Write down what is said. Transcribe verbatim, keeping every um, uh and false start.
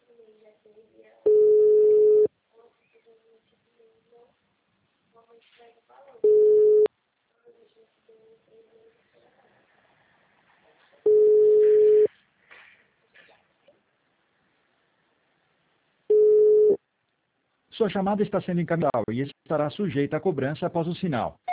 Sua chamada está sendo encaminhada e estará sujeita a cobrança após o sinal.